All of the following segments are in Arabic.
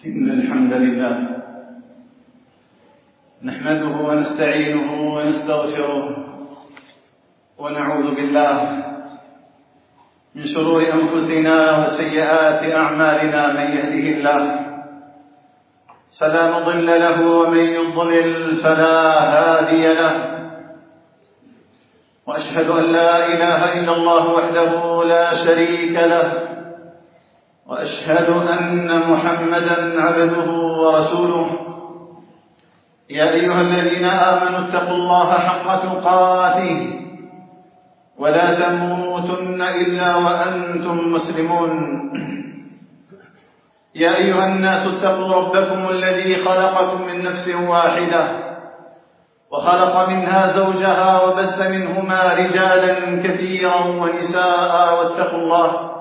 إن الحمد لله نحمده ونستعينه ونستغفره ونعوذ بالله من شرور أنفسنا وسيئات أعمالنا. من يهده الله فلا مضل له ومن يضلل فلا هادي له، وأشهد أن لا إله إلا الله وحده لا شريك له، وأشهد أن محمدا عبده ورسوله. يا أيها الذين آمنوا اتقوا الله حق تقاته ولا تموتن إلا وأنتم مسلمون. يا أيها الناس اتقوا ربكم الذي خلقكم من نفس واحدة وخلق منها زوجها وبث منهما رجالا كثيرا ونساء، واتقوا الله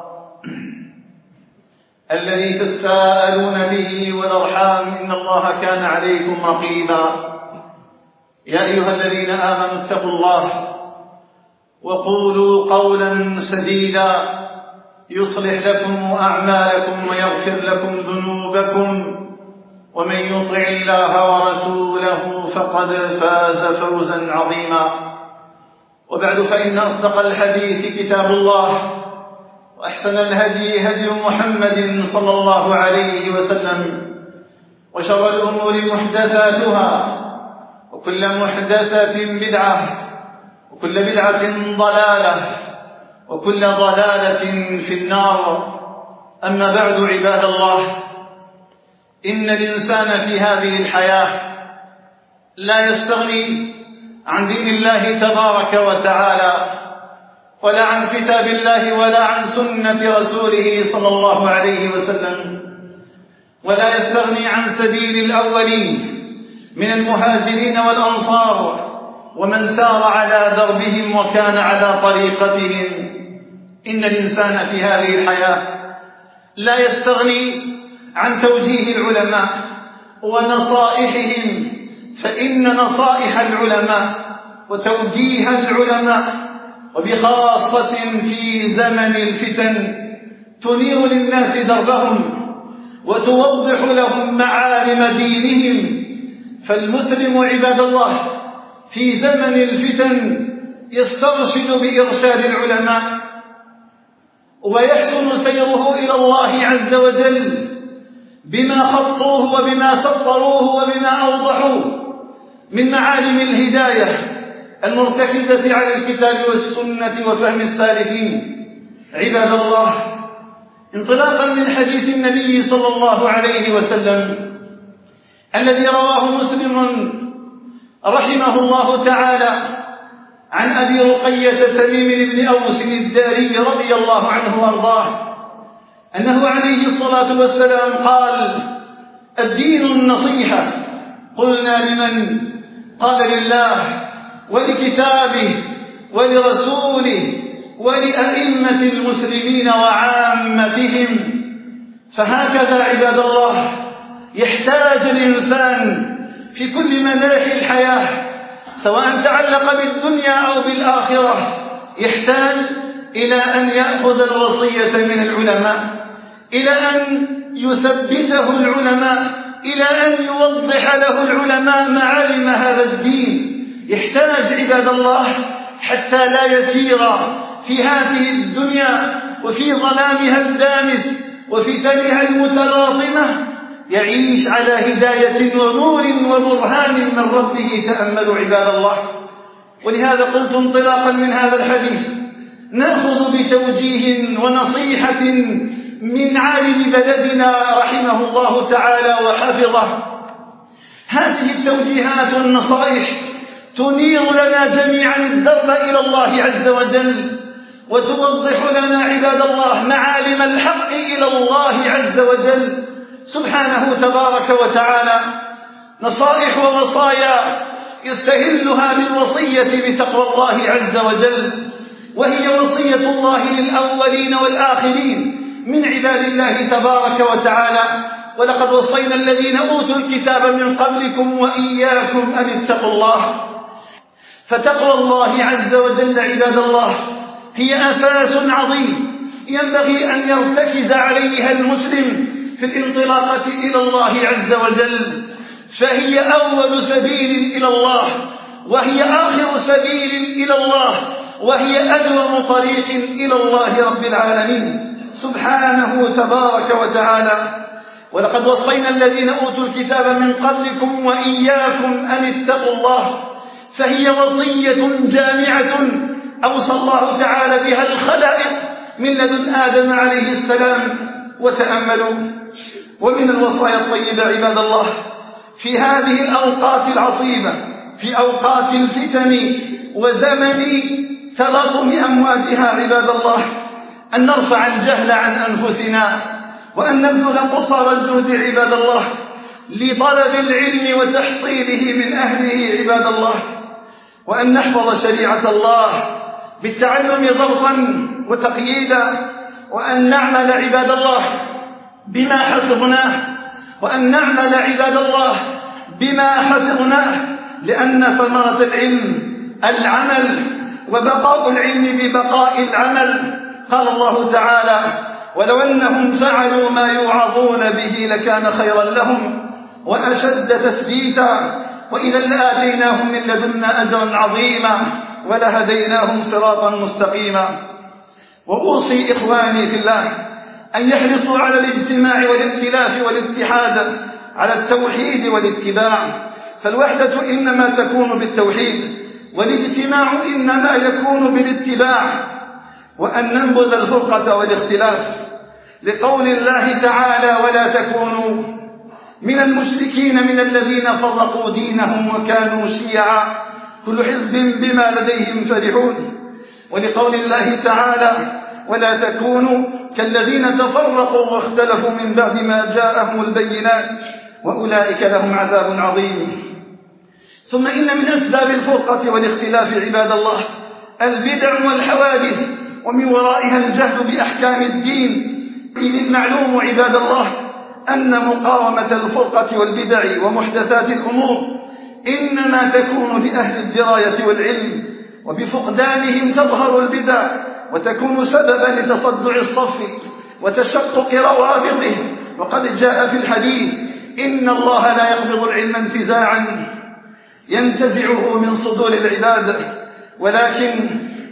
الذي تساءلون به والأرحام إن الله كان عليكم رقيبا. يا أيها الذين آمنوا اتقوا الله وقولوا قولا سديدا يصلح لكم أعمالكم ويغفر لكم ذنوبكم، ومن يطع الله ورسوله فقد فاز فوزا عظيما. وبعد، فإن أصدق الحديث كتاب الله، وأحسن الهدي هدي محمد صلى الله عليه وسلم، وشر الأمور محدثاتها، وكل محدثة بدعة، وكل بدعة ضلالة، وكل ضلالة في النار. أما بعد، عباد الله، إن الإنسان في هذه الحياة لا يستغني عن دين الله تبارك وتعالى، ولا عن كتاب الله، ولا عن سنة رسوله صلى الله عليه وسلم، ولا يستغني عن سبيل الأولين من المهاجرين والأنصار ومن سار على دربهم وكان على طريقتهم. إن الإنسان في هذه الحياة لا يستغني عن توجيه العلماء ونصائحهم، فإن نصائح العلماء وتوجيه العلماء، وبخاصة في زمن الفتن، تنير للناس دربهم وتوضح لهم معالم دينهم. فالمسلم عباد الله في زمن الفتن يسترشد بإرشاد العلماء، ويحسن سيره إلى الله عز وجل بما خطوه وبما سطروه وبما أوضحوه من معالم الهداية المرتكزة على الكتاب والسنة وفهم السالفين. عباد الله، انطلاقا من حديث النبي صلى الله عليه وسلم الذي رواه مسلم رحمه الله تعالى عن أبي رقية تميم بن أوس الداري رضي الله عنه وارضاه أنه عليه الصلاة والسلام قال: الدين النصيحة. قلنا: لمن؟ قال: لله ولكتابه ولرسوله ولأئمة المسلمين وعامتهم. فهكذا عباد الله يحتاج الإنسان في كل مناحي الحياة، سواء تعلق بالدنيا أو بالآخرة، يحتاج إلى أن يأخذ الوصية من العلماء، إلى أن يثبته العلماء، إلى أن يوضح له العلماء معالم هذا الدين. يحتاج عباد الله حتى لا يسير في هذه الدنيا وفي ظلامها الدامس وفتنها المتلاطمة، يعيش على هداية ونور وبرهان من ربه. تأملوا عباد الله. ولهذا قلت انطلاقا من هذا الحديث نأخذ بتوجيه ونصيحة من عالم بلدنا رحمه الله تعالى وحفظه. هذه التوجيهات والنصائح تنير لنا جميعا الدرب إلى الله عز وجل، وتوضح لنا عباد الله معالم الحق إلى الله عز وجل سبحانه تبارك وتعالى. نصائح ووصايا يستهلها بالوصية بتقوى الله عز وجل، وهي وصية الله للأولين والآخرين من عباد الله تبارك وتعالى: ولقد وصينا الذين أوتوا الكتاب من قبلكم وإياكم أن اتقوا الله. فتقوى الله عز وجل عباد الله هي أساس عظيم ينبغي أن يرتكز عليها المسلم في الانطلاقة إلى الله عز وجل، فهي أول سبيل إلى الله، وهي آخر سبيل إلى الله، وهي أدوم طريق إلى الله رب العالمين سبحانه تبارك وتعالى. ولقد وصينا الذين أوتوا الكتاب من قبلكم وإياكم أن اتقوا الله، فهي وصية جامعة أوصى الله تعالى بها الخلائق من لدن آدم عليه السلام. وتأملوا، ومن الوصايا الطيبة عباد الله في هذه الأوقات العصيبة، في أوقات الفتن وزمن تلاطم أمواجها عباد الله، أن نرفع الجهل عن أنفسنا، وأن نبذل قصارى الجهد عباد الله لطلب العلم وتحصيله من أهله عباد الله، وأن نحفظ شريعة الله بالتعلم ضبطا وتقييدا، وأن نعمل عباد الله بما حفظناه، وأن نعمل عباد الله بما حفظناه، لأن ثمرة العلم العمل، وبقاء العلم ببقاء العمل. قال الله تعالى: ولو أنهم فعلوا ما يوعظون به لكان خيرا لهم وأشد تثبيتا، وإذا لآتيناهم من لدنا أجرا عظيما ولهديناهم صراطا مستقيما. وأوصي إخواني في الله أن يحرصوا على الاجتماع والائتلاف والاتحاد، على التوحيد والاتباع، فالوحدة إنما تكون بالتوحيد، والاجتماع إنما يكون بالاتباع، وأن ننبذ الفرقة والاختلاف، لقول الله تعالى: ولا تكونوا من المشركين من الذين فرقوا دينهم وكانوا شيعا كل حزب بما لديهم فرحون، ولقول الله تعالى: ولا تكونوا كالذين تفرقوا واختلفوا من بعد ما جاءهم البينات وأولئك لهم عذاب عظيم. ثم إن من أسباب الفرقة والاختلاف عباد الله البدع والحوادث، ومن ورائها الجهل بأحكام الدين، إذ المعلوم عباد الله أن مقاومة الفرقة والبدع ومحدثات الأمور إنما تكون لأهل الدراية والعلم، وبفقدانهم تظهر البدع وتكون سببا لتصدع الصف وتشقق روابطه. وقد جاء في الحديث: إن الله لا يقبض العلم انتزاعا ينتزعه من صدور العباد، ولكن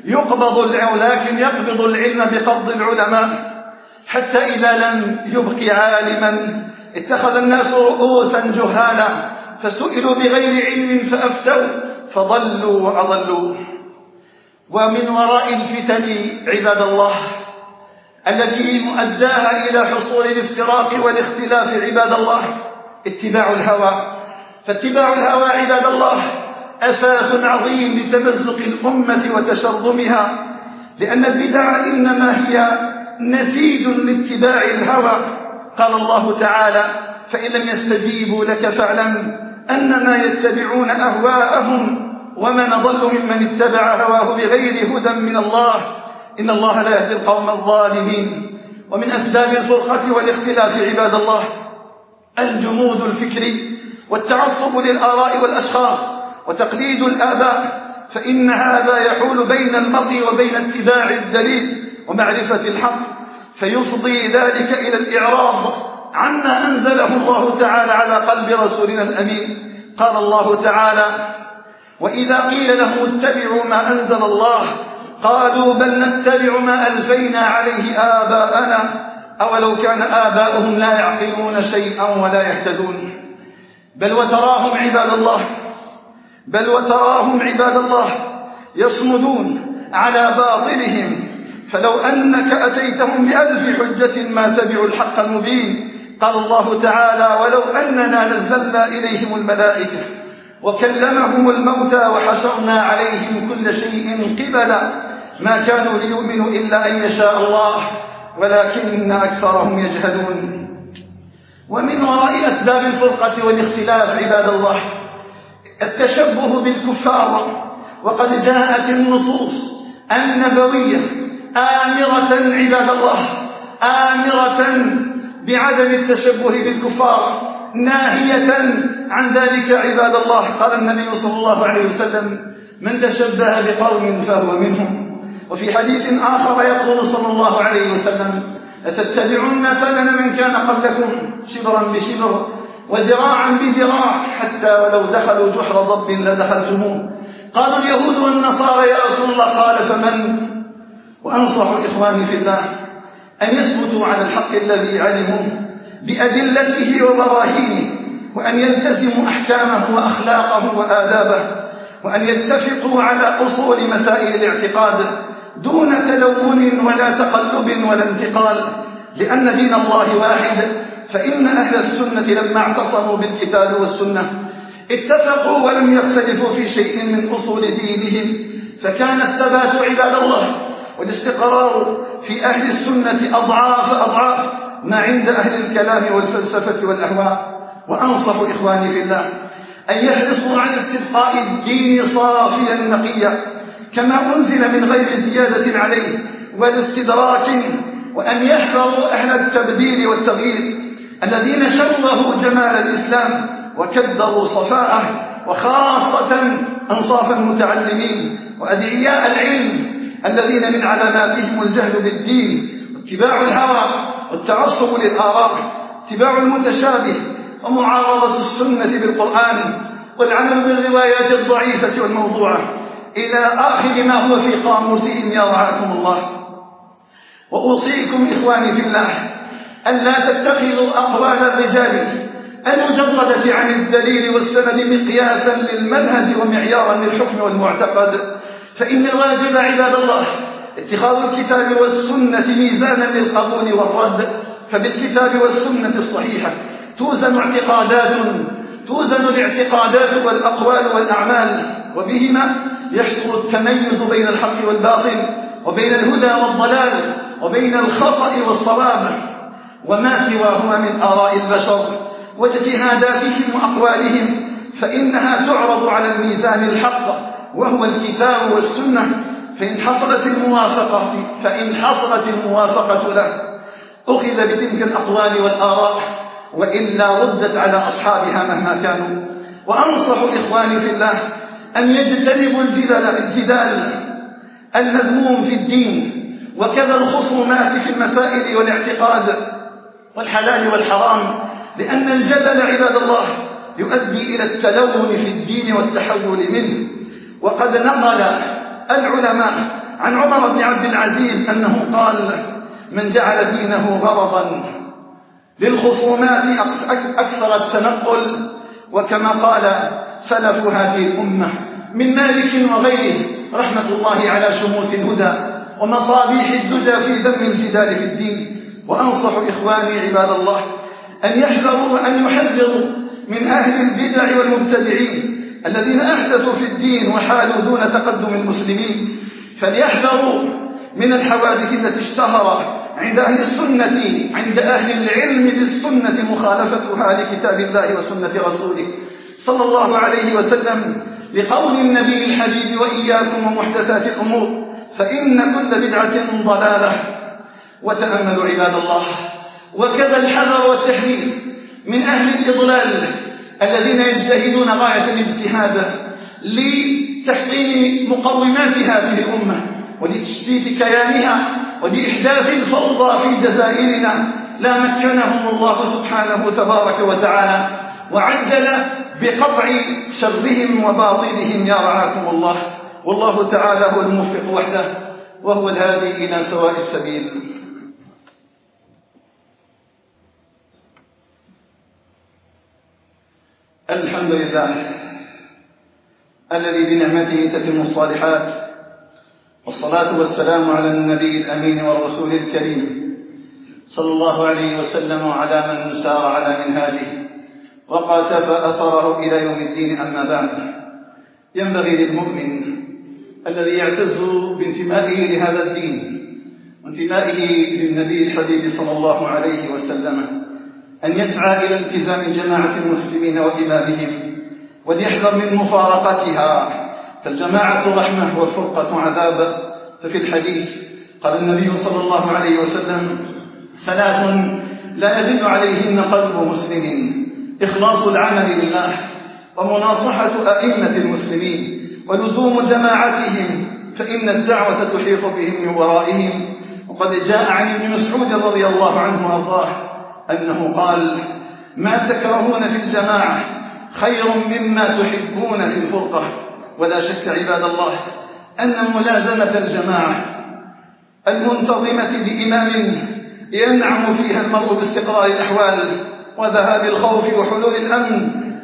يقبض العلم بقبض العلماء، حتى إذا لم يبق عالما اتخذ الناس رؤوسا جهالا فسئلوا بغير علم فأفتوا فضلوا وأضلوا. ومن وراء الفتن عباد الله التي مؤداها إلى حصول الافتراق والاختلاف عباد الله اتباع الهوى، فاتباع الهوى عباد الله أساس عظيم لتمزق الأمة وتشرذمها، لأن البدع إنما هي نسيج لاتباع الهوى. قال الله تعالى: فإن لم يستجيبوا لك فاعلم أنما يتبعون أهواءهم ومن أضل ممن اتبع هواه بغير هدى من الله إن الله لا يهدي القوم الظالمين. ومن أسباب الفرقة والاختلاف عباد الله الجمود الفكري والتعصب للآراء والأشخاص وتقليد الآباء، فإن هذا يحول بين المرء وبين اتباع الدليل ومعرفة الحق، فيفضي ذلك إلى الإعراض عما أنزله الله تعالى على قلب رسولنا الأمين. قال الله تعالى: وإذا قيل لهم اتبعوا ما أنزل الله قالوا بل نتبع ما ألفينا عليه آباءنا أولو كان آباؤهم لا يعقلون شيئا ولا يهتدون. بل وتراهم عباد الله يصمدون على باطلهم، فلو أنك أتيتهم بألف حجة ما تبعوا الحق المبين. قال الله تعالى: ولو أننا نزلنا إليهم الملائكة وكلمهم الموتى وحشرنا عليهم كل شيء قبلا ما كانوا ليؤمنوا إلا أن يشاء الله ولكن أكثرهم يجهلون. ومن وراء أسباب الفرقة والاختلاف عباد الله التشبه بالكفار، وقد جاءت النصوص النبوية آمرة عباد الله بعدم التشبه بالكفار، ناهية عن ذلك عباد الله. قال النبي صلى الله عليه وسلم: من تشبه بقوم فهو منهم. وفي حديث آخر يقول صلى الله عليه وسلم: لتتبعن سنن من كان قبلكم شبرا بشبر وذراعا بذراع حتى ولو دخلوا جحر ضب لدخلتموه. قالوا اليهود والنصارى يا رسول الله قال فمن؟ وأنصح إخواني في الله أن يثبتوا على الحق الذي علموه بأدلته وبراهينه، وأن يلتزموا أحكامه وأخلاقه وآدابه، وأن يتفقوا على أصول مسائل الاعتقاد دون تلون ولا تقلب ولا انتقال، لأن دين الله واحد. فإن أهل السنة لما اعتصموا بالكتاب والسنة اتفقوا ولم يختلفوا في شيء من أصول دينهم، فكان الثبات عباد الله والاستقرار في أهل السنة أضعاف ما عند أهل الكلام والفلسفة والأهواء. وأنصح إخواني في الله أن يحرصوا على استبقاء الدين صافيا نقيا كما أنزل من غير زيادة عليه ولا استدراك، وأن يحذروا أهل التبديل والتغيير الذين شوهوا جمال الإسلام وكدروا صفاءه، وخاصة أنصاف المتعلمين وأدعياء العلم الذين من علاماتهم الجهل بالدين واتباع الهوى والتعصب للآراء، اتباع المتشابه ومعارضة السنة بالقرآن والعمل بالروايات الضعيفة والموضوعة إلى آخر ما هو في قاموسهم يا رعاكم الله. وأوصيكم إخواني في الله أن لا تتخذوا أقوال الرجال المجردة عن الدليل والسند مقياسا للمنهج ومعيارا للحكم والمعتقد، فإن الواجب عباد الله اتخاذ الكتاب والسنة ميزانا للقبول والرد، فبالكتاب والسنة الصحيحة توزن الاعتقادات والأقوال والأعمال، وبهما يحصل التميز بين الحق والباطل وبين الهدى والضلال وبين الخطأ والصواب، وما سواهما من آراء البشر واجتهاداتهم وأقوالهم فإنها تعرض على الميزان الحق وهو الكتاب والسنة، فإن حصلت الموافقة له أخذ بتلك الأقوال والآراء، وإلا ردت على أصحابها مهما كانوا. وأنصح إخواني في الله أن يجتنبوا الجدال المذموم في الدين، وكذا الخصومات في المسائل والاعتقاد والحلال والحرام، لأن الجدل عباد الله يؤدي إلى التلون في الدين والتحول منه. وقد نقل العلماء عن عمر بن عبد العزيز أنه قال: من جعل دينه غرضا للخصومات أكثر التنقل. وكما قال سلف هذه الأمة من مالك وغيره رحمة الله على شموس الهدى ومصابيح الدجى في ذم الجدال في الدين. وأنصح إخواني عباد الله أن يحذروا وأن يحذروا من أهل البدع والمبتدعين الذين أحدثوا في الدين وحالوا دون تقدم المسلمين، فليحذروا من الحوادث التي اشتهر عند أهل السنة عند أهل العلم بالسنة مخالفتها لكتاب الله وسنة رسوله صلى الله عليه وسلم، لقول النبي الحبيب: وإياكم ومحدثات الأمور فإن كل بدعة ضلالة. وتأملوا عباد الله، وكذا الحذر والتحذير من أهل الإضلال الذين يجتهدون غاية الاجتهاد لتحطيم مقومات هذه الأمة ولتشتيت كيانها ولإحداث الفوضى في جزائرنا، لا مكنهم الله سبحانه تبارك وتعالى، وعجل بقطع شرهم وباطلهم يا رعاكم الله. والله تعالى هو الموفق وحده، وهو الهادي إلى سواء السبيل. الحمد لله الذي بنعمته تتم الصالحات، والصلاة والسلام على النبي الأمين والرسول الكريم صلى الله عليه وسلم وعلى من سار على منهاجه وقاتف أثره إلى يوم الدين. أما بعد، ينبغي للمؤمن الذي يعتز بانتمائه لهذا الدين وانتمائه للنبي الحبيب صلى الله عليه وسلم أن يسعى إلى التزام جماعة المسلمين وإمامهم، وليحذر من مفارقتها، فالجماعة رحمة والفرقة عذاب. ففي الحديث قال النبي صلى الله عليه وسلم: ثلاث لا يدل عليهن قلب مسلم: إخلاص العمل لله، ومناصحة أئمة المسلمين، ولزوم جماعتهم، فإن الدعوة تحيط بهم من ورائهم، وقد جاء عن ابن مسعود رضي الله عنه وارضاه أنه قال: ما تكرهون في الجماعة خير مما تحبون في الفرقة. ولا شك عباد الله أن ملازمة الجماعة المنتظمة بإمام ينعم فيها المرء باستقرار الأحوال وذهاب الخوف وحلول الأمن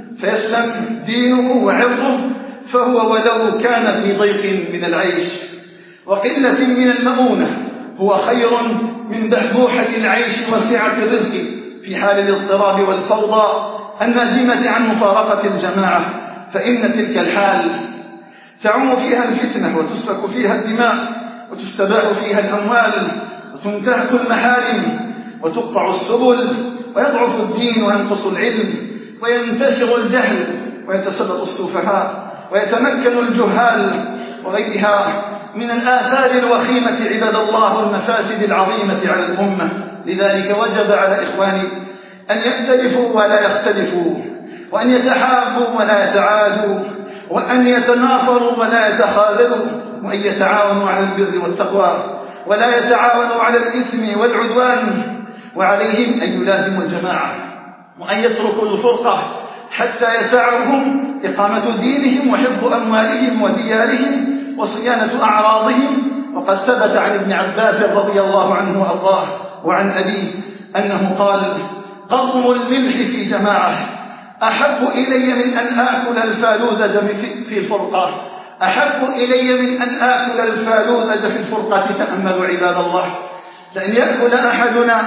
فيسلم دينه وعرضه، فهو ولو كان في ضيق من العيش وقلة من المؤونة هو خير من بحبوحة العيش وسعة الرزق في حال الاضطراب والفوضى الناجمة عن مفارقة الجماعة. فإن تلك الحال تعم فيها الفتنة وتسفك فيها الدماء وتستباح فيها الأموال وتنتهك المحارم وتقطع السبل ويضعف الدين وينقص العلم وينتشر الجهل ويتسلط السفهاء ويتمكن الجهال وغيرها من الآثار الوخيمة عباد الله والمفاسد العظيمة على الأمة. لذلك وجب على إخواني أن يختلفوا ولا يختلفوا، وأن يتحابوا ولا يتعادوا، وأن يتناصروا ولا يتخاذلوا، وأن يتعاونوا على البر والتقوى ولا يتعاونوا على الإثم والعدوان. وعليهم أن يلازموا الجماعة وأن يتركوا الفرقة حتى يسعهم إقامة دينهم وحفظ أموالهم وديارهم وصيانة أعراضهم. وقد ثبت عن ابن عباس رضي الله عنه وأرضاه وعن أبيه أنه قال: قضم الملح في جماعة أحب إلي من أن آكل الفالوذج في الفرقة، أحب إلي من أن آكل الفالوذج في الفرقة. تأملوا عباد الله، لأن يأكل أحدنا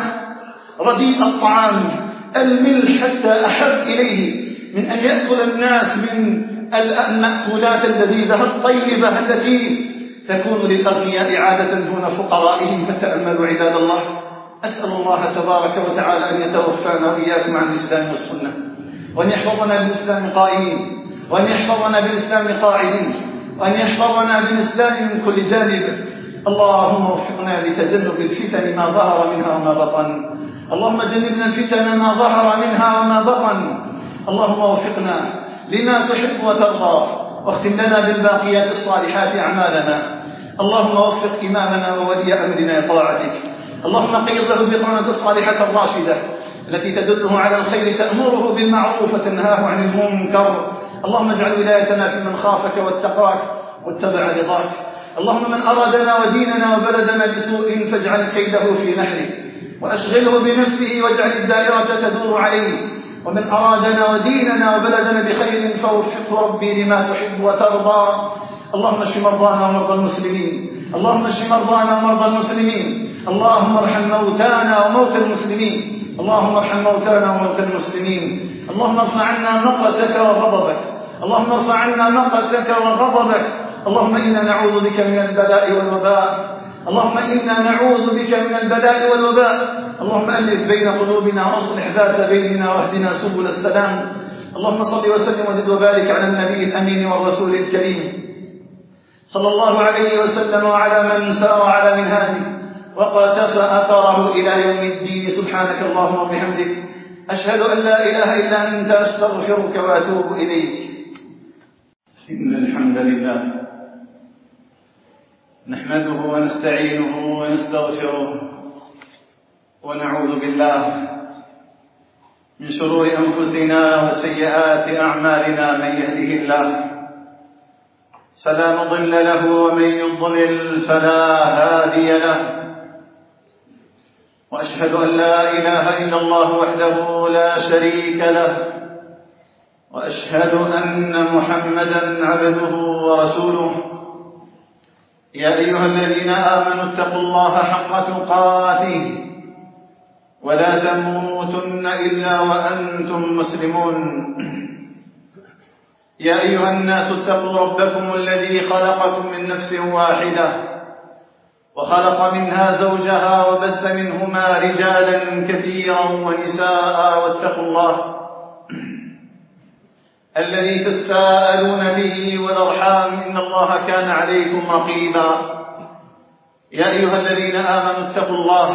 رديء الطعام الملح حتى أحب إليه من أن يأكل الناس من المأكولات اللذيذة الطيبة التي تكون للأغنياء عادة دون فقرائهم. فتأملوا عباد الله. أسأل الله تبارك وتعالى أن يتوفانا وإياكم عن الإسلام والسنة، وأن يحفظنا بالإسلام قائمين، وأن يحفظنا بالإسلام قاعدين، وأن يحفظنا بالإسلام من كل جانب. اللهم وفقنا لتجنب الفتن ما ظهر منها وما بطن. اللهم جنبنا الفتن ما ظهر منها وما بطن. اللهم وفقنا لما تحب وترضى، واختم لنا بالباقيات الصالحات أعمالنا. اللهم وفق إمامنا وولي أمرنا لطاعتك. اللهم قيض له البطانة الصالحة الراشدة التي تدله على الخير، تأمره بالمعروف وتنهاه عن المنكر. اللهم اجعل ولايتنا في من خافك واتقاك واتبع رضاك. اللهم من أرادنا وديننا وبلدنا بسوء فاجعل كيده في نحره وأشغله بنفسه واجعل الدائرة تدور عليه. ومن أرادنا وديننا وبلدنا بخير فوفقه ربي لما تحب وترضى. اللهم اشف مرضانا ومرضى المسلمين. اللهم اشف مرضانا ومرضى المسلمين. اللهم ارحم موتانا وموتى المسلمين. اللهم ارحم موتانا وموتى المسلمين. اللهم ارفع عنا نقمتك وغضبك. اللهم ارفع عنا نقمتك وغضبك. اللهم إنا نعوذ بك من البلاء والوباء. اللهم إنا نعوذ بك من البلاء والوباء. اللهم ألف بين قلوبنا واصلح ذات بيننا واهدنا سبل السلام. اللهم صل وسلم وزد وبارك على النبي الأمين والرسول الكريم صلى الله عليه وسلم وعلى من سار على منهاجه وقتفى أثره إلى يوم الدين. سبحانك اللهم وبحمدك أشهد أن لا إله إلا أنت أستغفرك وأتوب إليك. إن الحمد لله نحمده ونستعينه ونستغفره ونعوذ بالله من شرور أنفسنا وسيئات أعمالنا. من يهده الله فلا مضل له ومن يضلل فلا هادي له. وأشهد أن لا إله إلا الله وحده لا شريك له، وأشهد أن محمدا عبده ورسوله. يا أيها الذين آمنوا اتقوا الله حق تقاته ولا تموتن إلا وأنتم مسلمون. يا أيها الناس اتقوا ربكم الذي خلقكم من نفس واحدة وخلق منها زوجها وبث منهما رجالا كثيرا ونساء. واتقوا الله الذي تساءلون به والأرحام إن الله كان عليكم رقيبا. يا أيها الذين آمنوا اتقوا الله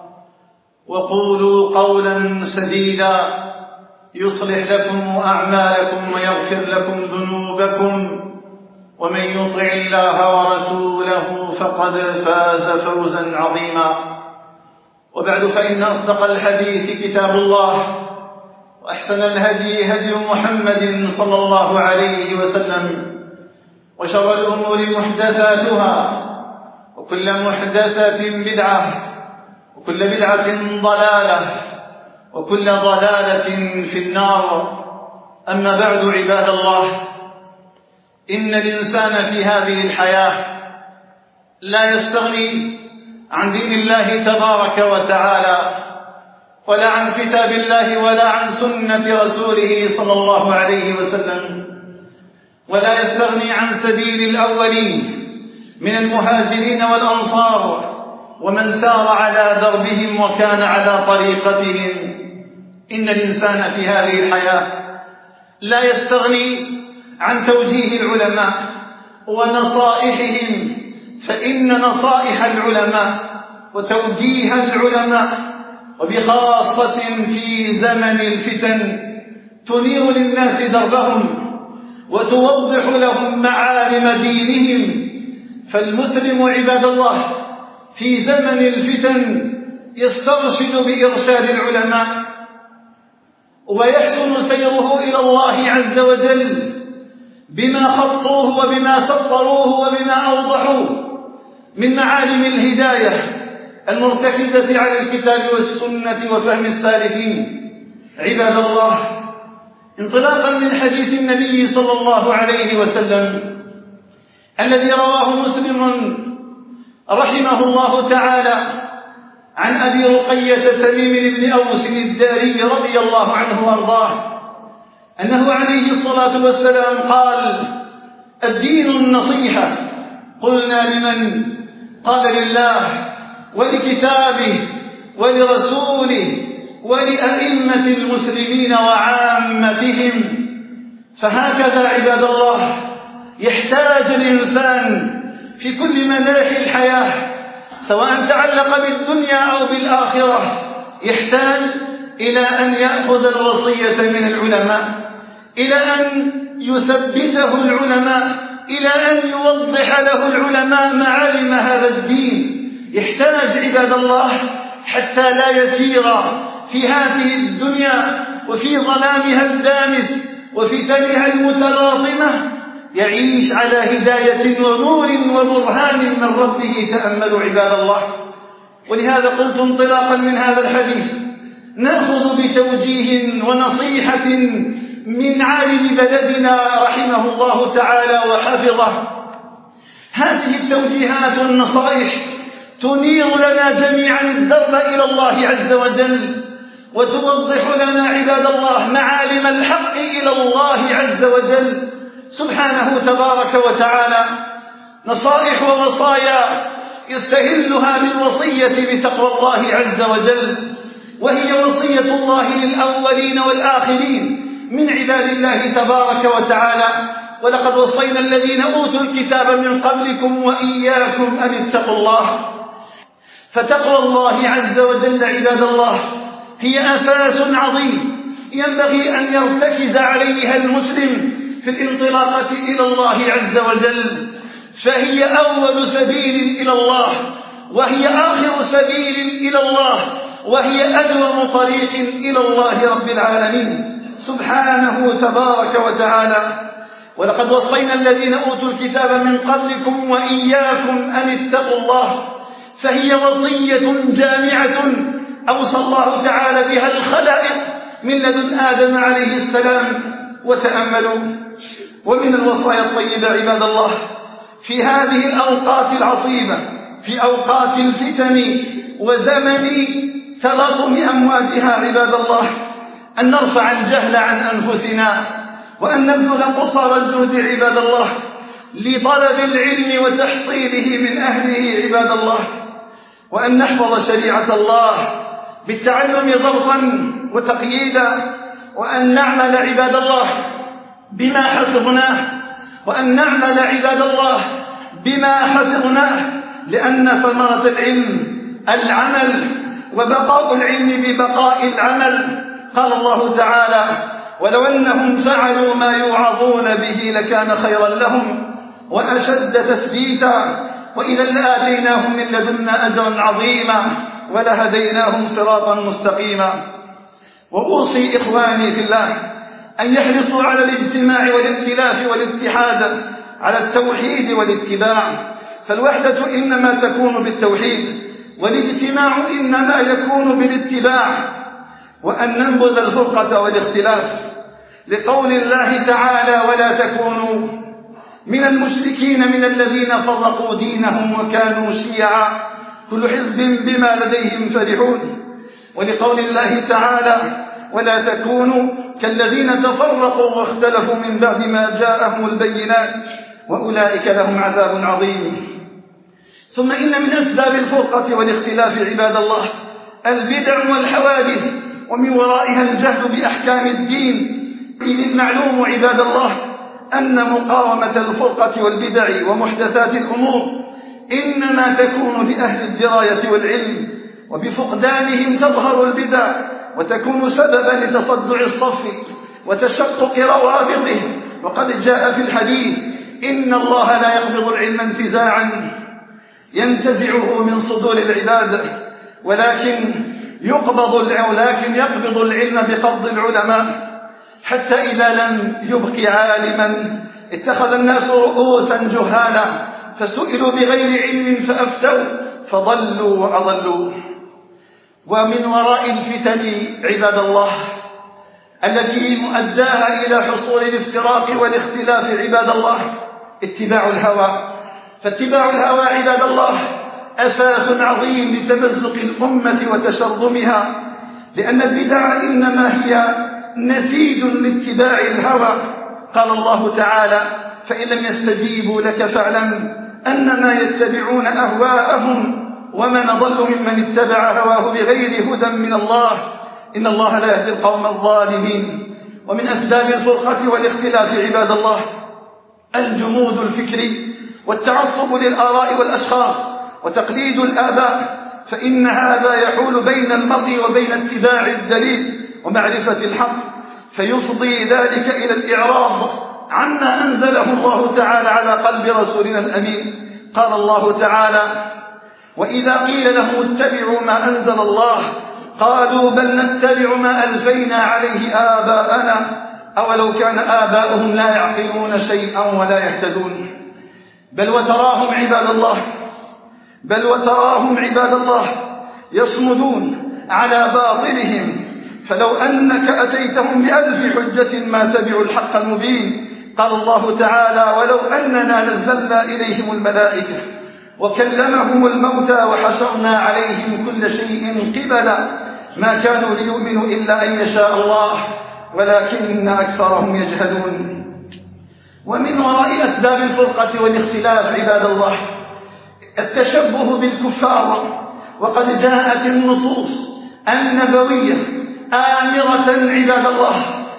وقولوا قولا سديدا يصلح لكم أعمالكم ويغفر لكم ذنوبكم، ومن يطع الله ورسوله فقد فاز فوزا عظيما. وبعد، فإن أصدق الحديث كتاب الله، وأحسن الهدي هدي محمد صلى الله عليه وسلم، وشر الأمور محدثاتها، وكل محدثة بدعة، وكل بدعة ضلالة، وكل ضلالة في النار. أما بعد، عباد الله، إن الإنسان في هذه الحياة لا يستغني عن دين الله تبارك وتعالى، ولا عن كتاب الله، ولا عن سنة رسوله صلى الله عليه وسلم، ولا يستغني عن سبيل الأولين من المهاجرين والأنصار ومن سار على دربهم وكان على طريقتهم. إن الإنسان في هذه الحياة لا يستغني عن توجيه العلماء ونصائحهم، فإن نصائح العلماء وتوجيه العلماء، وبخاصة في زمن الفتن، تنير للناس دربهم وتوضح لهم معالم دينهم. فالمسلم عباد الله في زمن الفتن يسترشد بإرشاد العلماء، ويحسن سيره إلى الله عز وجل بما خطوه وبما سطروه وبما أوضحوه من معالم الهداية المرتكزة على الكتاب والسنة وفهم السالفين. عباد الله، انطلاقا من حديث النبي صلى الله عليه وسلم الذي رواه مسلم رحمه الله تعالى عن أبي رقية تميم بن أوس الداري رضي الله عنه وارضاه أنه عليه الصلاة والسلام قال: الدين النصيحة. قلنا: لمن؟ قال: لله ولكتابه ولرسوله ولأئمة المسلمين وعامتهم. فهكذا عباد الله يحتاج الإنسان في كل مناحي الحياة، سواء تعلق بالدنيا أو بالآخرة، يحتاج إلى أن يأخذ الوصية من العلماء، إلى أن يثبته العلماء، إلى أن يوضح له العلماء معالم هذا الدين. يحتاج عباد الله حتى لا يسير في هذه الدنيا وفي ظلامها الدامس وفتنها المتلاطمة، يعيش على هداية ونور وبرهان من ربه. تأملوا عباد الله. ولهذا قلت انطلاقا من هذا الحديث نأخذ بتوجيه ونصيحة من عالم بلدنا رحمه الله تعالى وحفظه. هذه التوجيهات والنصائح تنير لنا جميعا الدرب إلى الله عز وجل، وتوضح لنا عباد الله معالم الحق إلى الله عز وجل سبحانه تبارك وتعالى. نصائح ووصايا يستهلها بالوصية بتقوى الله عز وجل، وهي وصية الله للأولين والآخرين من عباد الله تبارك وتعالى: ولقد وصينا الذين أوتوا الكتاب من قبلكم وإياكم أن اتقوا الله. فتقوى الله عز وجل عباد الله هي أساس عظيم ينبغي أن يرتكز عليها المسلم في الانطلاقة إلى الله عز وجل، فهي أول سبيل إلى الله، وهي آخر سبيل إلى الله، وهي أدوم طريق إلى الله رب العالمين سبحانه تبارك وتعالى. ولقد وصينا الذين أوتوا الكتاب من قبلكم وإياكم أن اتقوا الله، فهي وصية جامعة أوصى الله تعالى بها الخلائق من لدن آدم عليه السلام. وتأملوا، ومن الوصايا الطيبة عباد الله في هذه الأوقات العصيبة، في أوقات الفتن وزمن تلاطم أمواجها عباد الله، أن نرفع الجهل عن أنفسنا، وأن نبذل قصارى الجهد عباد الله لطلب العلم وتحصيله من أهله عباد الله، وأن نحفظ شريعة الله بالتعلم ضبطا وتقييدا، وأن نعمل عباد الله بما حفظناه، وأن نعمل عباد الله بما حفظناه، لأن ثمرة العلم العمل، وبقاء العلم ببقاء العمل. قال الله تعالى: ولو أنهم فعلوا ما يوعظون به لكان خيرا لهم وأشد تثبيتا، وإذا لآتيناهم من لدنا أجرا عظيما ولهديناهم صراطا مستقيما. وأوصي إخواني في الله أن يحرصوا على الاجتماع والائتلاف والاتحاد على التوحيد والاتباع، فالوحدة إنما تكون بالتوحيد، والاجتماع إنما يكون بالاتباع، وأن ننبذ الفرقة والاختلاف، لقول الله تعالى: ولا تكونوا من المشركين من الذين فرقوا دينهم وكانوا شيعا كل حزب بما لديهم فرحون، ولقول الله تعالى: ولا تكونوا كالذين تفرقوا واختلفوا من بعد ما جاءهم البينات وأولئك لهم عذاب عظيم. ثم إن من أسباب الفرقة والاختلاف عباد الله البدع والحوادث، ومن ورائها الجهل بأحكام الدين، إذ المعلوم عباد الله أن مقاومة الفرقة والبدع ومحدثات الأمور إنما تكون لأهل الدراية والعلم، وبفقدانهم تظهر البدع وتكون سببا لتصدع الصف وتشقق روابطه. وقد جاء في الحديث: إن الله لا يقبض العلم انتزاعا ينتزعه من صدور العباد، ولكن يقبض العلم بقبض العلماء، حتى إذا لم يبق عالما اتخذ الناس رؤوسا جهالا فسئلوا بغير علم فأفتوا فضلوا وأضلوا. ومن وراء الفتن عباد الله التي مؤداها إلى حصول الافتراق والاختلاف عباد الله اتباع الهوى، فاتباع الهوى عباد الله أساس عظيم لتمزق الأمة وتشرذمها، لأن البدع إنما هي نسيج لاتباع الهوى. قال الله تعالى: فإن لم يستجيبوا لك فاعلم أنما يتبعون أهواءهم ومن أضل ممن اتبع هواه بغير هدى من الله إن الله لا يهدي القوم الظالمين. ومن أسباب الفرقة والاختلاف عباد الله الجمود الفكري والتعصب للآراء والأشخاص وتقليد الآباء، فإن هذا يحول بين المرء وبين اتباع الدليل ومعرفة الحق، فيفضي ذلك إلى الإعراض عما أنزله الله تعالى على قلب رسولنا الأمين. قال الله تعالى: وإذا قيل لهم اتبعوا ما أنزل الله قالوا بل نتبع ما ألفينا عليه آباءنا أولو كان آباؤهم لا يعقلون شيئا ولا يهتدون. بل وتراهم عباد الله يصمدون على باطلهم، فلو أنك أتيتهم ب1000 حجة ما تبعوا الحق المبين. قال الله تعالى: ولو أننا نزلنا إليهم الملائكة وكلمهم الموتى وحشرنا عليهم كل شيء قبلا ما كانوا ليؤمنوا إلا أن يشاء الله ولكن أكثرهم يجهلون. ومن وراء أسباب الفرقة والاختلاف عباد الله التشبه بالكفار، وقد جاءت النصوص النبوية آمرة عباد الله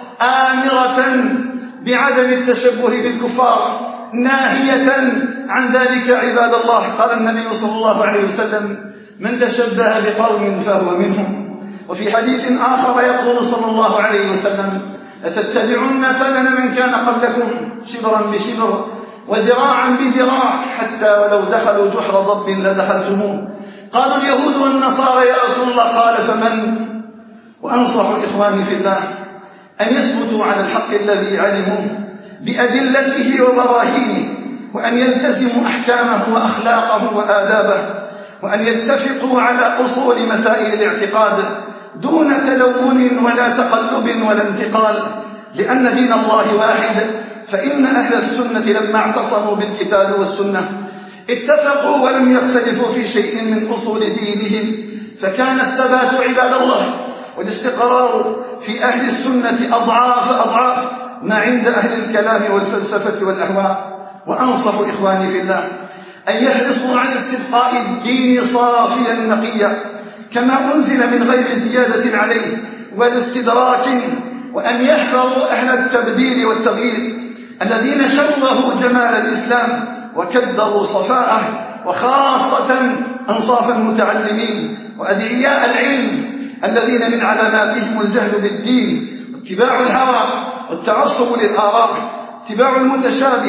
بعدم التشبه بالكفار، ناهية عن ذلك عباد الله. قال النبي صلى الله عليه وسلم: من تشبه بقوم فهو منهم. وفي حديث آخر يقول صلى الله عليه وسلم: لتتبعن سنن من كان قبلكم شبرا بشبر وذراعا بذراع حتى ولو دخلوا جحر ضب لدخلتموه. قالوا اليهود والنصارى: يا رسول الله، قال فمن؟ وأنصح إخواني في الله أن يثبتوا على الحق الذي علموه بأدلته وبراهينه، وأن يلتزموا أحكامه وأخلاقه وآدابه، وأن يتفقوا على أصول مسائل الاعتقاد دون تلون ولا تقلب ولا انتقال، لأن دين الله واحد. فإن أهل السنة لما اعتصموا بالكتاب والسنة اتفقوا ولم يختلفوا في شيء من أصول دينهم، فكان الثبات عباد الله والاستقرار في أهل السنة أضعاف ما عند أهل الكلام والفلسفة والأهواء. وأنصح إخواني في الله أن يحرصوا على استبقاء الدين صافيا نقيا كما أنزل من غير زيادة عليه والاستدراك، وأن يحذروا أهل التبديل والتغيير الذين شوهوا جمال الإسلام وكدروا صفاءه، وخاصة أنصاف المتعلمين وأدعياء العلم الذين من علاماتهم الجهل بالدين واتباع الهوى والتعصب للآراء، اتباع المتشابه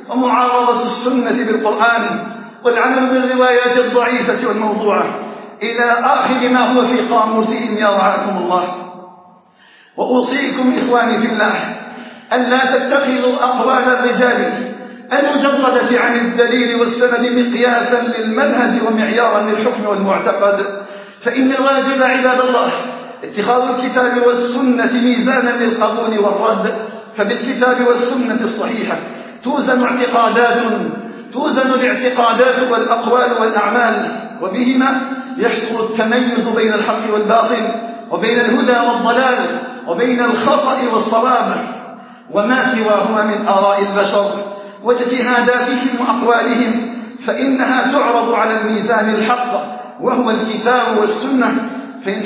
ومعارضة السنة بالقرآن والعمل بالروايات الضعيفة والموضوعة إلى آخر ما هو في قاموسهم يا رعاكم الله. وأوصيكم إخواني في الله أن لا تتخذوا أقوال الرجال المجردة عن الدليل والسند مقياسا للمنهج ومعيارا للحكم والمعتقد، فإن الواجب عباد الله اتخاذ الكتاب والسنة ميزانا للقبول والرد، فبالكتاب والسنة الصحيحة توزن الاعتقادات والأقوال والأعمال، وبهما يحصل التميز بين الحق والباطل، وبين الهدى والضلال، وبين الخطأ والصواب، وما سواهما من آراء البشر واجتهاداتهم وأقوالهم فإنها تعرض على الميزان الحق وهو الكتاب والسنة، فإن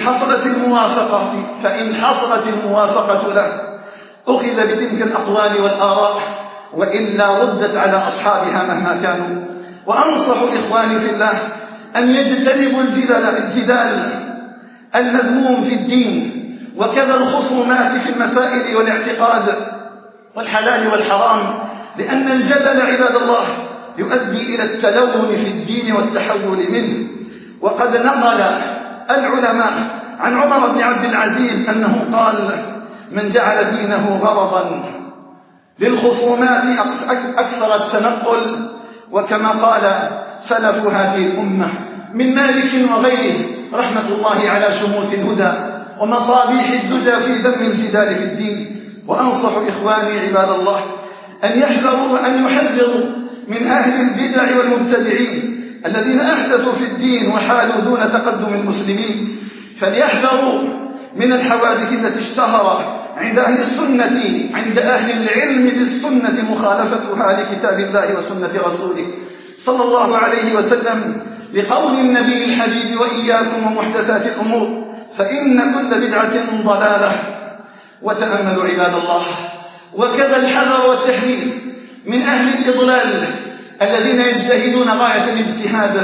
حصلت الموافقة له أخذ بتلك الأقوال والآراء، وإلا ردت على أصحابها مهما كانوا. وأنصح إخواني في الله أن يجتنبوا الجدال المذموم في الدين، وكذا الخصومات في المسائل والاعتقاد والحلال والحرام، لأن الجدل عباد الله يؤدي إلى التلون في الدين والتحول منه. وقد نقل العلماء عن عمر بن عبد العزيز أنه قال: من جعل دينه غرضا للخصومات أكثر التنقل. وكما قال سلف هذه الأمة من مالك وغيره رحمة الله على شموس الهدى ومصابيح الدجى في ذم الجدال في الدين. وأنصح إخواني عباد الله أن يحذروا وأن يحذروا من أهل البدع والمبتدعين الذين أحدثوا في الدين وحالوا دون تقدم المسلمين، فليحذروا من الحوادث التي اشتهر عند أهل السنة، عند أهل العلم بالسنة مخالفتها لكتاب الله وسنة رسوله صلى الله عليه وسلم، لقول النبي الحبيب: وإياكم ومحدثات الأمور فإن كل بدعة ضلالة. وتأملوا عباد الله، وكذا الحذر والتحذير من أهل الإضلال الذين يجتهدون غاية الاجتهاد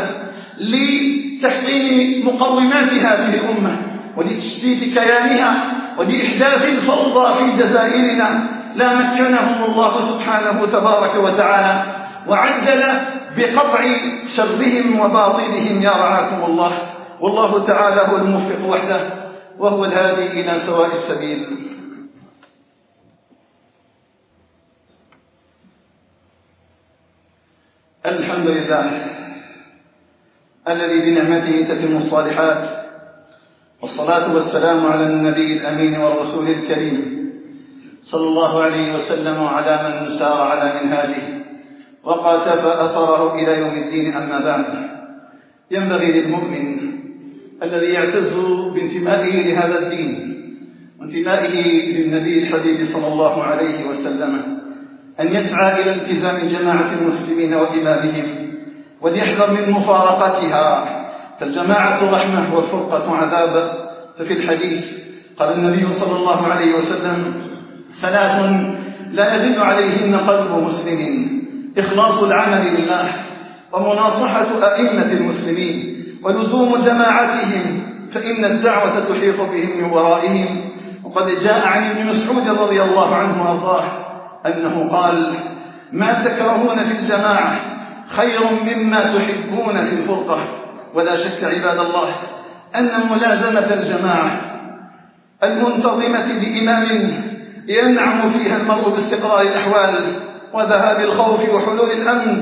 لتحطيم مقومات هذه الأمة ولتشتيت كيانها ولإحداث الفوضى في جزائرنا، لا مكنهم الله سبحانه تبارك وتعالى، وعجل بقطع شرهم وباطلهم يا رعاكم الله. والله تعالى هو الموفق وحده، وهو الهادي إلى سواء السبيل. الحمد لله الذي بنعمته تتم الصالحات، والصلاة والسلام على النبي الأمين والرسول الكريم صلى الله عليه وسلم وعلى من سار على منهاجه وقاتف أثره إلى يوم الدين. أما بعد، ينبغي للمؤمن الذي يعتز بانتمائه لهذا الدين وانتمائه للنبي الحبيب صلى الله عليه وسلم أن يسعى إلى التزام جماعة المسلمين وإمامهم، وليحذر من مفارقتها، فالجماعة رحمة والفرقة عذاب. ففي الحديث قال النبي صلى الله عليه وسلم: ثلاث لا يذل عليهن قلب مسلم: إخلاص العمل لله، ومناصحة أئمة المسلمين، ولزوم جماعتهم، فإن الدعوة تحيط بهم من ورائهم. وقد جاء عن ابن مسعود رضي الله عنه وارضاه أنه قال: ما تكرهون في الجماعة خير مما تحبون في الفرقة. ولا شك عباد الله أن ملازمة الجماعة المنتظمة بإمام ينعم فيها المرء باستقرار الأحوال وذهاب الخوف وحلول الأمن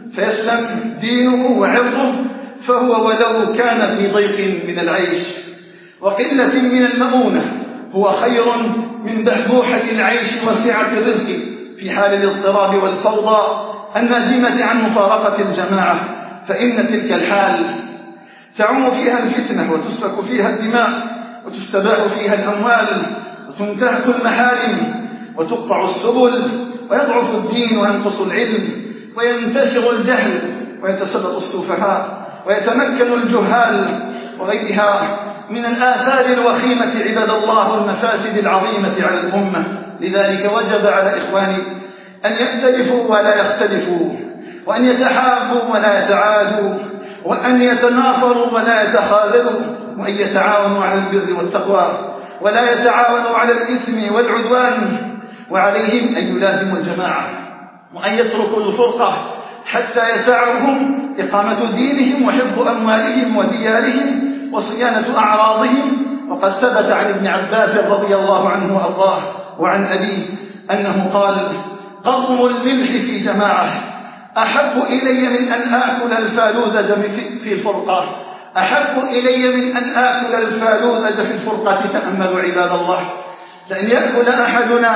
فيسلم دينه وعرضه، فهو ولو كان في ضيق من العيش وقلة من المؤونة هو خير من بحبوحة العيش وسعة الرزق في حال الاضطراب والفوضى الناجمة عن مفارقة الجماعة. فإن تلك الحال تعم فيها الفتنة وتسفك فيها الدماء وتستباح فيها الأموال وتنتهك المحارم وتقطع السبل ويضعف الدين وينقص العلم وينتشر الجهل ويتسلط السفهاء ويتمكن الجهال وغيرها من الآثار الوخيمة عباد الله والمفاسد العظيمة على الأمة. لذلك وجب على إخواني أن يختلفوا ولا يختلفوا، وأن يتحابوا ولا يتعادوا، وأن يتناصروا ولا يتخاذلوا، وأن يتعاونوا على البر والتقوى ولا يتعاونوا على الإثم والعدوان، وعليهم أن يلازموا الجماعة وأن يتركوا الفرقة حتى يسعهم إقامة دينهم وحفظ أموالهم وديارهم وصيانة أعراضهم. وقد ثبت عن ابن عباس رضي الله عنه وأرضاه وعن أبيه أنه قال: قضم الملح في جماعة أحب إلي من أن آكل الفالوذج في الفرقة، أحب إلي من أن آكل الفالوذج في الفرقة. تأملوا عباد الله، لأن يأكل أحدنا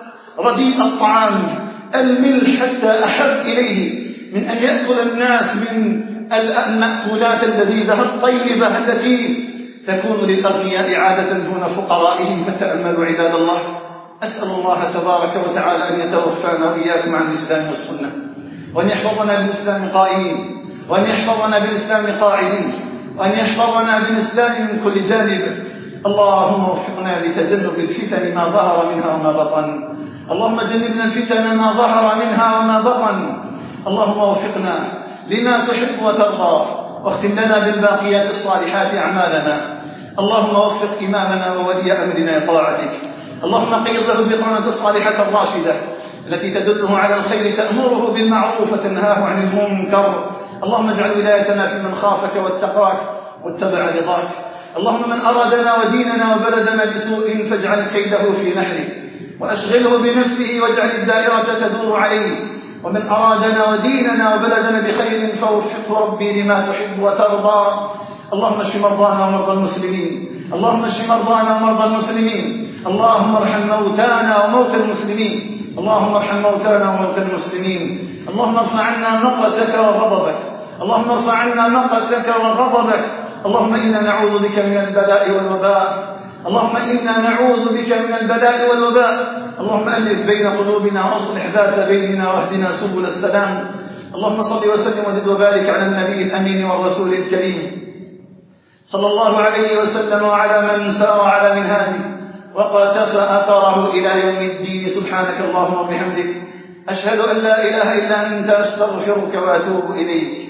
رديء الطعام الملح حتى أحب إليه من أن يأكل الناس من المأكولات اللذيذة الطيبة التي تكون للأغنياء عادة دون فقرائهم. فتأملوا عباد الله. أسأل الله تبارك وتعالى أن يتوفانا وإياكم عن الإسلام والسنة، وأن يحفظنا بالإسلام قائمين، وأن يحفظنا بالإسلام قاعدين، وأن يحفظنا بالإسلام من كل جانب. اللهم وفقنا لتجنب الفتن ما ظهر منها وما بطن. اللهم جنبنا الفتن ما ظهر منها وما بطن. اللهم وفقنا لما تحب وترضى، واختم لنا بالباقيات الصالحات أعمالنا. اللهم وفق إمامنا وولي أمرنا لطاعتك. اللهم قيض له البطانة الصالحة الراشدة التي تدله على الخير، تأمره بالمعروف وتنهاه عن المنكر. اللهم اجعل ولايتنا في من خافك واتقاك واتبع رضاك. اللهم من أرادنا وديننا وبلدنا بسوء فاجعل كيده في نحره وأشغله بنفسه واجعل الدائرة تدور عليه. ومن أرادنا وديننا وبلدنا بخير فوفقه ربي لما تحب وترضى. اللهم اشف مرضانا ومرضى المسلمين. اللهم اشف مرضانا ومرضى المسلمين. اللهم ارحم موتانا وموتى المسلمين. اللهم ارحم موتانا وموتى المسلمين. اللهم ارفع عنا مقتك وغضبك. اللهم ارفع عنا مقتك وغضبك. اللهم إنا نعوذ بك من البلاء والوباء. اللهم إنا نعوذ بك من البلاء والوباء. اللهم ألف بين قلوبنا واصلح ذات بيننا واهدنا سبل السلام. اللهم صل وسلم وزد وبارك على النبي الأمين والرسول الكريم صلى الله عليه وسلم وعلى من سار على منهاجه وقتفى أثره إلى يوم الدين. سبحانك اللهم وبحمدك أشهد أن لا إله إلا أنت أستغفرك وأتوب إليك.